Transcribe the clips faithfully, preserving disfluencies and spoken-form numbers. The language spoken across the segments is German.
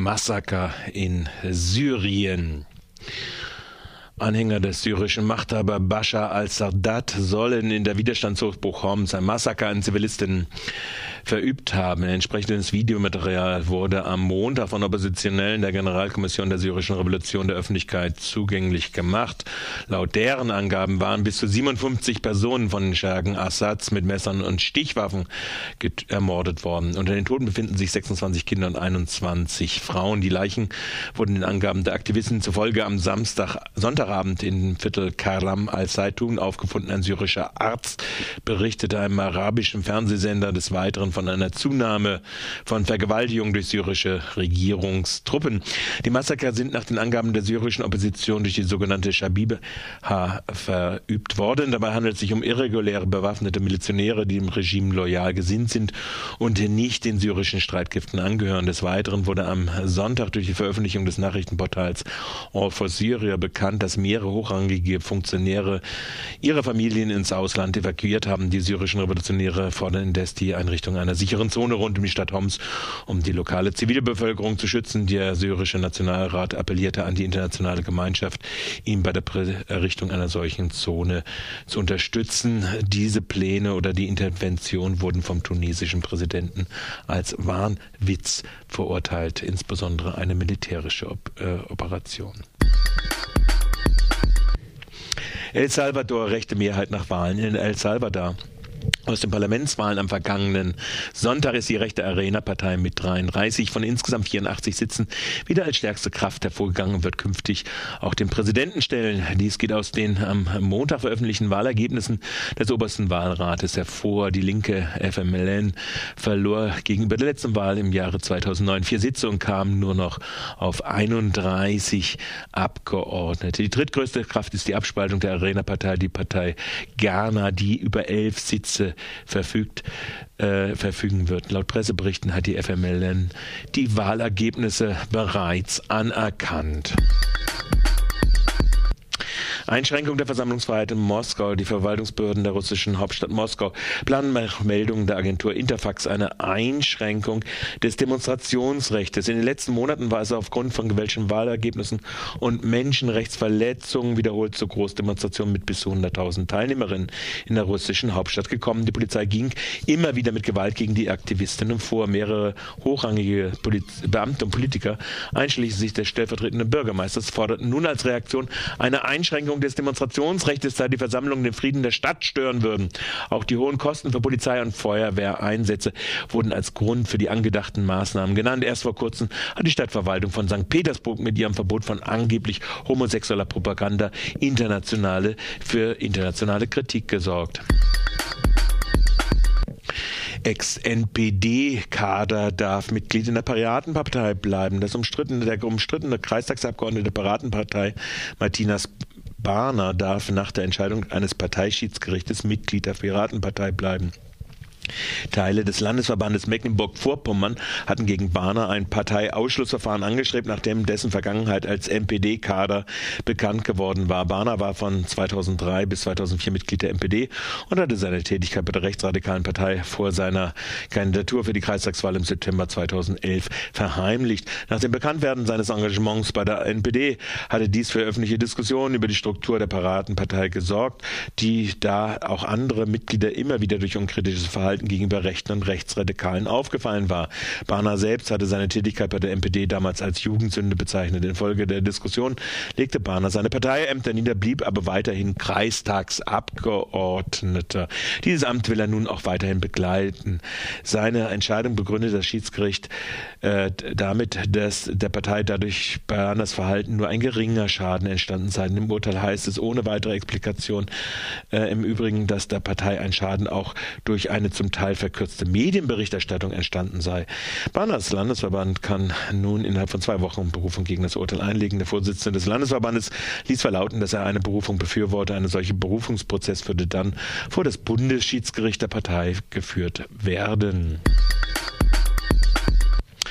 Massaker in Syrien. Anhänger des syrischen Machthaber Bashar al-Assad sollen in der Widerstandshochburg Homs ein Massaker an Zivilisten verübt haben. Ein entsprechendes Videomaterial wurde am Montag von Oppositionellen der Generalkommission der syrischen Revolution der Öffentlichkeit zugänglich gemacht. Laut deren Angaben waren bis zu siebenundfünfzig Personen von den Schergen Assads mit Messern und Stichwaffen ermordet worden. Unter den Toten befinden sich sechsundzwanzig Kinder und einundzwanzig Frauen. Die Leichen wurden den Angaben der Aktivisten zufolge am Samstag, Sonntagabend im Viertel Karam al-Zaitun aufgefunden. Ein syrischer Arzt berichtete einem arabischen Fernsehsender des Weiteren von einer Zunahme von Vergewaltigung durch syrische Regierungstruppen. Die Massaker sind nach den Angaben der syrischen Opposition durch die sogenannte Shabiha verübt worden. Dabei handelt es sich um irreguläre bewaffnete Milizionäre, die dem Regime loyal gesinnt sind und nicht den syrischen Streitkräften angehören. Des Weiteren wurde am Sonntag durch die Veröffentlichung des Nachrichtenportals All for Syria bekannt, dass mehrere hochrangige Funktionäre ihre Familien ins Ausland evakuiert haben. Die syrischen Revolutionäre fordern indes die Einrichtung einer sicheren Zone rund um die Stadt Homs, um die lokale Zivilbevölkerung zu schützen. Der syrische Nationalrat appellierte an die internationale Gemeinschaft, ihn bei der Errichtung einer solchen Zone zu unterstützen. Diese Pläne oder die Intervention wurden vom tunesischen Präsidenten als Wahnwitz verurteilt, insbesondere eine militärische Op- äh, Operation. El Salvador, rechte Mehrheit nach Wahlen in El Salvador. Aus den Parlamentswahlen am vergangenen Sonntag ist die rechte Arena-Partei mit dreiunddreißig von insgesamt vierundachtzig Sitzen wieder als stärkste Kraft hervorgegangen und wird künftig auch den Präsidenten stellen. Dies geht aus den am Montag veröffentlichten Wahlergebnissen des obersten Wahlrates hervor. Die linke F M L N verlor gegenüber der letzten Wahl im Jahre zweitausendneun vier Sitze und kam nur noch auf einunddreißig Abgeordnete. Die drittgrößte Kraft ist die Abspaltung der Arena-Partei, die Partei Ghana, die über elf Sitze verfügt, äh, verfügen wird. Laut Presseberichten hat die F M L N die Wahlergebnisse bereits anerkannt. Einschränkung der Versammlungsfreiheit in Moskau. Die Verwaltungsbehörden der russischen Hauptstadt Moskau planen nach Meldungen der Agentur Interfax eine Einschränkung des Demonstrationsrechts. In den letzten Monaten war es aufgrund von gewählten Wahlergebnissen und Menschenrechtsverletzungen wiederholt zu Großdemonstrationen mit bis zu hunderttausend Teilnehmerinnen in der russischen Hauptstadt gekommen. Die Polizei ging immer wieder mit Gewalt gegen die Aktivistinnen vor. Mehrere hochrangige Poliz- Beamte und Politiker, einschließlich des stellvertretenden Bürgermeisters, forderten nun als Reaktion eine Einschränkung des Demonstrationsrechts, da die Versammlungen den Frieden der Stadt stören würden. Auch die hohen Kosten für Polizei- und Feuerwehreinsätze wurden als Grund für die angedachten Maßnahmen genannt. Erst vor kurzem hat die Stadtverwaltung von Sankt Petersburg mit ihrem Verbot von angeblich homosexueller Propaganda internationale für internationale Kritik gesorgt. Ex-N P D-Kader darf Mitglied in der Piratenpartei bleiben. Das umstrittene, der umstrittene Kreistagsabgeordnete der Piratenpartei Martinas Barner darf nach der Entscheidung eines Parteischiedsgerichtes Mitglied der Piratenpartei bleiben. Teile des Landesverbandes Mecklenburg-Vorpommern hatten gegen Barner ein Parteiausschlussverfahren angestrebt, nachdem dessen Vergangenheit als N P D-Kader bekannt geworden war. Barner war von zweitausenddrei bis zweitausendvier Mitglied der N P D und hatte seine Tätigkeit bei der rechtsradikalen Partei vor seiner Kandidatur für die Kreistagswahl im September zweitausendelf verheimlicht. Nach dem Bekanntwerden seines Engagements bei der N P D hatte dies für öffentliche Diskussionen über die Struktur der Piratenpartei gesorgt, die da auch andere Mitglieder immer wieder durch unkritisches Verhalten gegenüber Rechten und Rechtsradikalen aufgefallen war. Barner selbst hatte seine Tätigkeit bei der N P D damals als Jugendsünde bezeichnet. Infolge der Diskussion legte Barner seine Parteiämter nieder, blieb aber weiterhin Kreistagsabgeordneter. Dieses Amt will er nun auch weiterhin begleiten. Seine Entscheidung begründet das Schiedsgericht äh, damit, dass der Partei dadurch Barners Verhalten nur ein geringer Schaden entstanden sei. Im Urteil heißt es ohne weitere Explikation äh, im Übrigen, dass der Partei ein Schaden auch durch eine zum Teil verkürzte Medienberichterstattung entstanden sei. Barners Landesverband kann nun innerhalb von zwei Wochen Berufung gegen das Urteil einlegen. Der Vorsitzende des Landesverbandes ließ verlauten, dass er eine Berufung befürworte. Eine solche Berufungsprozess würde dann vor das Bundesschiedsgericht der Partei geführt werden.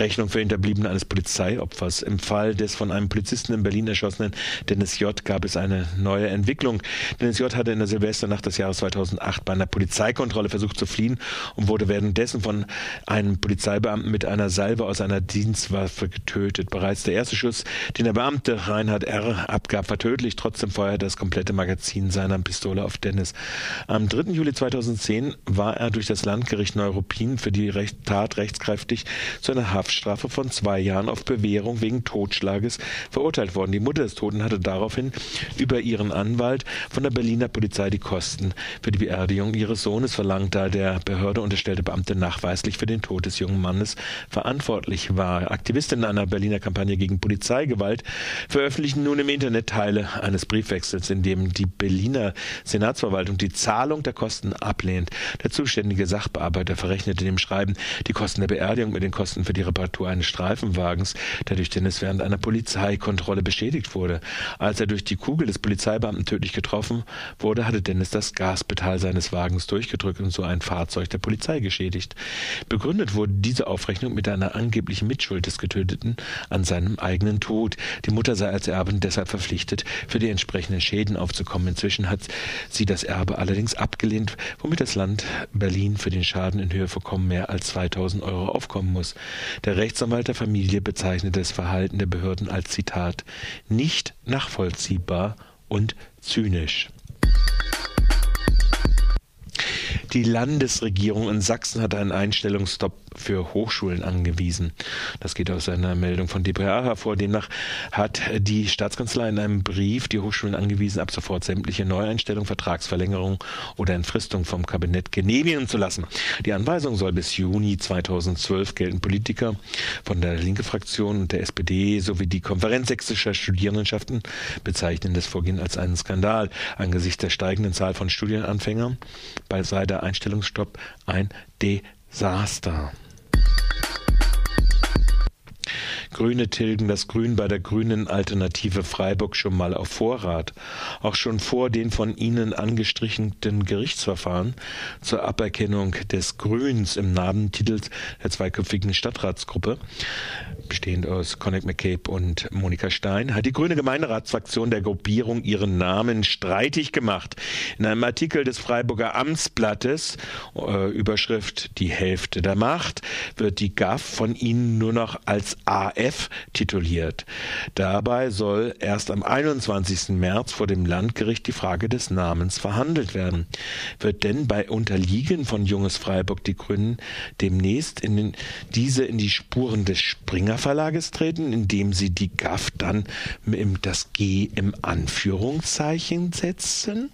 Rechnung für Hinterbliebene eines Polizeiopfers. Im Fall des von einem Polizisten in Berlin erschossenen Dennis J. gab es eine neue Entwicklung. Dennis J. hatte in der Silvesternacht des Jahres zweitausendacht bei einer Polizeikontrolle versucht zu fliehen und wurde währenddessen von einem Polizeibeamten mit einer Salve aus einer Dienstwaffe getötet. Bereits der erste Schuss, den der Beamte Reinhard R. abgab, war tödlich. Trotzdem feuerte das komplette Magazin seiner Pistole auf Dennis. Am dritten Juli zweitausendzehn war er durch das Landgericht Neuruppin für die Tat rechtskräftig zu einer Haftstrafe von zwei Jahren auf Bewährung wegen Totschlages verurteilt worden. Die Mutter des Toten hatte daraufhin über ihren Anwalt von der Berliner Polizei die Kosten für die Beerdigung ihres Sohnes verlangt, da der Behörde unterstellte Beamte nachweislich für den Tod des jungen Mannes verantwortlich war. Aktivistinnen einer Berliner Kampagne gegen Polizeigewalt veröffentlichen nun im Internet Teile eines Briefwechsels, in dem die Berliner Senatsverwaltung die Zahlung der Kosten ablehnt. Der zuständige Sachbearbeiter verrechnete dem Schreiben die Kosten der Beerdigung mit den Kosten für die Reparatur eines Streifenwagens, der durch Dennis während einer Polizeikontrolle beschädigt wurde. Als er durch die Kugel des Polizeibeamten tödlich getroffen wurde, hatte Dennis das Gaspedal seines Wagens durchgedrückt und so ein Fahrzeug der Polizei geschädigt. Begründet wurde diese Aufrechnung mit einer angeblichen Mitschuld des Getöteten an seinem eigenen Tod. Die Mutter sei als Erbin deshalb verpflichtet, für die entsprechenden Schäden aufzukommen. Inzwischen hat sie das Erbe allerdings abgelehnt, womit das Land Berlin für den Schaden in Höhe von mehr als zweitausend Euro aufkommen muss. Der Rechtsanwalt der Familie bezeichnete das Verhalten der Behörden als Zitat nicht nachvollziehbar und zynisch. Die Landesregierung in Sachsen hat einen Einstellungsstopp für Hochschulen angewiesen. Das geht aus einer Meldung von d p a hervor. Demnach hat die Staatskanzlei in einem Brief die Hochschulen angewiesen, ab sofort sämtliche Neueinstellungen, Vertragsverlängerungen oder Entfristung vom Kabinett genehmigen zu lassen. Die Anweisung soll bis Juni zweitausendzwölf gelten. Politiker von der Linke-Fraktion und der S P D sowie die Konferenz sächsischer Studierendenschaften bezeichnen das Vorgehen als einen Skandal. Angesichts der steigenden Zahl von Studienanfängern sei der Einstellungsstopp ein Desaster. Grüne tilgen das Grün bei der Grünen Alternative Freiburg schon mal auf Vorrat. Auch schon vor den von ihnen angestrichenen Gerichtsverfahren zur Aberkennung des Grüns im Namentitel der zweiköpfigen Stadtratsgruppe, bestehend aus Connick McCabe und Monika Stein, hat die grüne Gemeinderatsfraktion der Gruppierung ihren Namen streitig gemacht. In einem Artikel des Freiburger Amtsblattes, äh, Überschrift Die Hälfte der Macht, wird die G A F von ihnen nur noch als A F tituliert. Dabei soll erst am einundzwanzigsten März vor dem Landgericht die Frage des Namens verhandelt werden. Wird denn bei Unterliegen von Junges Freiburg die Grünen demnächst in den, diese in die Spuren des Springer Verlages treten, indem sie die G A F dann im, das G im Anführungszeichen setzen?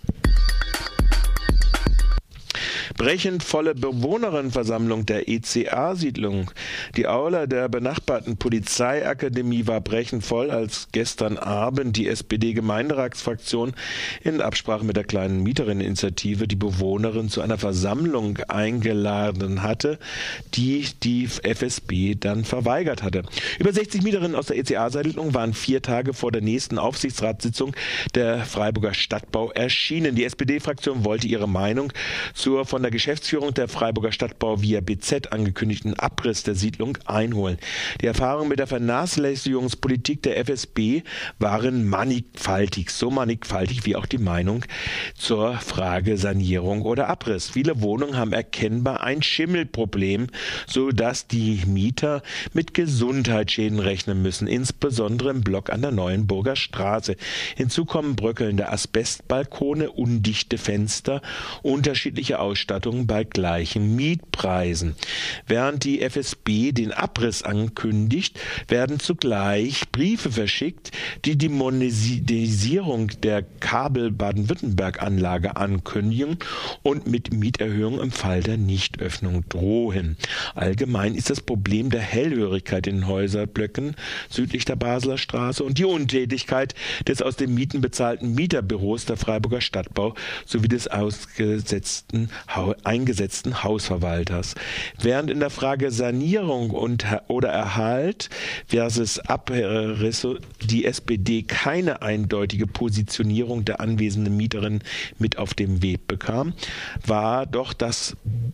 Brechend volle Bewohnerinnenversammlung der E C A-Siedlung. Die Aula der benachbarten Polizeiakademie war brechend voll, als gestern Abend die S P D-Gemeinderatsfraktion in Absprache mit der kleinen Mieterinneninitiative die Bewohnerin zu einer Versammlung eingeladen hatte, die die F S B dann verweigert hatte. Über sechzig Mieterinnen aus der E C A-Siedlung waren vier Tage vor der nächsten Aufsichtsratssitzung der Freiburger Stadtbau erschienen. Die S P D-Fraktion wollte ihre Meinung zur von der Geschäftsführung der Freiburger Stadtbau via B Z angekündigten Abriss der Siedlung einholen. Die Erfahrungen mit der Vernachlässigungspolitik der F S B waren mannigfaltig, so mannigfaltig wie auch die Meinung zur Frage Sanierung oder Abriss. Viele Wohnungen haben erkennbar ein Schimmelproblem, sodass die Mieter mit Gesundheitsschäden rechnen müssen, insbesondere im Block an der Neuenburger Straße. Hinzu kommen bröckelnde Asbestbalkone, undichte Fenster, unterschiedliche Ausstattungen bei gleichen Mietpreisen. Während die F S B den Abriss ankündigt, werden zugleich Briefe verschickt, die die Monetisierung der Kabel-Baden-Württemberg-Anlage ankündigen und mit Mieterhöhung im Fall der Nichtöffnung drohen. Allgemein ist das Problem der Hellhörigkeit in den Häuserblöcken südlich der Basler Straße und die Untätigkeit des aus den Mieten bezahlten Mieterbüros der Freiburger Stadtbau sowie des ausgesetzten eingesetzten Hausverwalters. Während in der Frage Sanierung und oder Erhalt versus Abriss die S P D keine eindeutige Positionierung der anwesenden Mieterin mit auf den Weg bekam, war doch das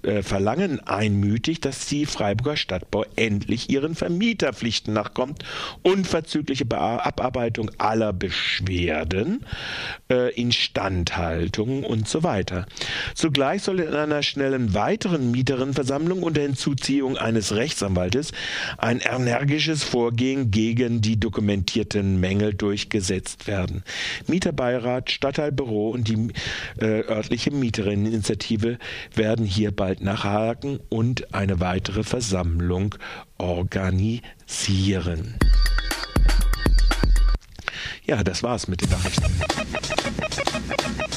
äh, verlangen einmütig, dass die Freiburger Stadtbau endlich ihren Vermieterpflichten nachkommt, unverzügliche Be- Abarbeitung aller Beschwerden, äh, Instandhaltung und so weiter. Zugleich soll in einer schnellen weiteren Mieterinnenversammlung unter Hinzuziehung eines Rechtsanwaltes ein energisches Vorgehen gegen die dokumentierten Mängel durchgesetzt werden. Mieterbeirat, Stadtteilbüro und die äh, örtliche Mieterinneninitiative werden hier bald nachhaken und eine weitere Versammlung organisieren. Ja, das war's mit den Nachrichten.